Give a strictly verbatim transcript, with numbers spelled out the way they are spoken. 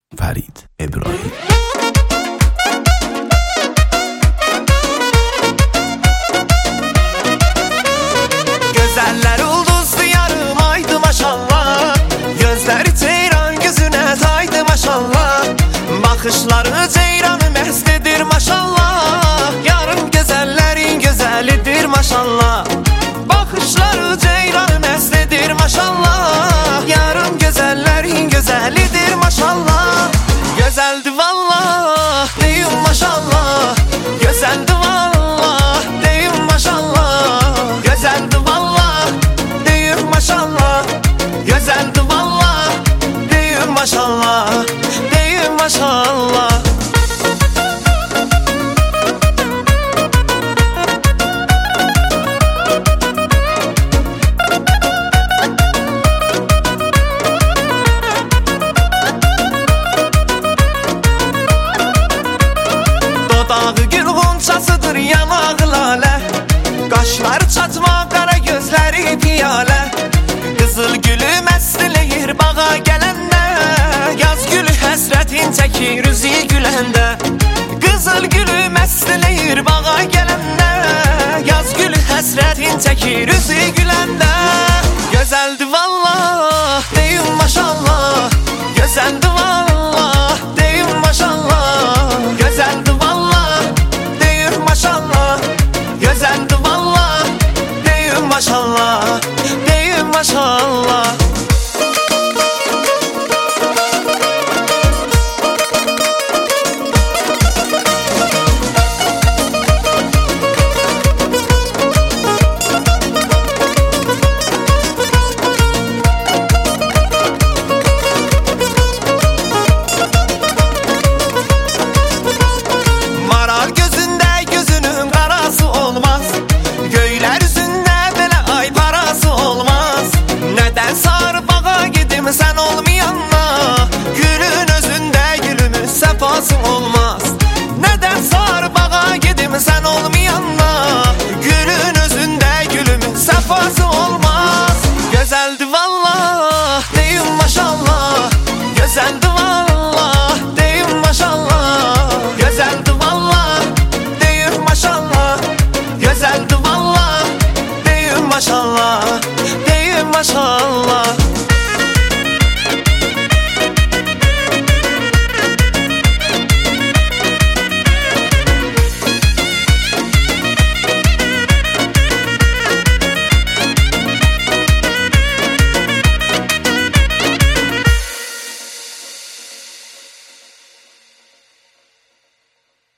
Farid İbrahim. Gözəller ulduzlu yarım aydı maşallah. Gözləri ceyran gözüne taydı maşallah. Bakışları ceyranı məhzlidir maşallah. Yarım gözəllərin gözəlidir maşallah. Bakışları ceyranı məhzlidir maşallah. Yarım gözəllərin gözəlidir maşallah. Gözəldir vallah deyim maşallah. Gözəldir vallah deyim maşallah. Gözəldir vallah deyim maşallah. Gözəldir vallah deyim maşallah. Deyim maşallah. Dodağı gül ğunçasıdır yanağı lalə. Qaşları çatma qara gözləri piyalə. Qızıl gülü məsliləyir bağa gələndə. Yaz gülü həsrətin çəkir üzü güləndə. Qızıl gülü məsliləyir bağa gələndə. Yaz gülü həsrətin çəkir üzü güləndə. Gözəldir vallah deyim maşallah. Gözəldir vallah deyim maşallah. Gözəldir vallah deyim maşallah. Gözəldir vallah deyim maşallah. Deyim maşallah. Maral gözündə gözünün qarası olmaz. Göylər üzündə belə ay parası olmaz. Nədən sarı bağa gedim sən olmayanla. Gülün özündə gülümün səfası olmaz. Nədən sarı bağa gedim sən olmayanla. Gülün özündə gülümün səfası olmaz. Gözəldir vallah deyim maşallah. Gözəldir vallah deyim maşallah. Gözəldir vallah deyim maşallah. Gözəldir vallah deyim maşallah. Deyim maşallah.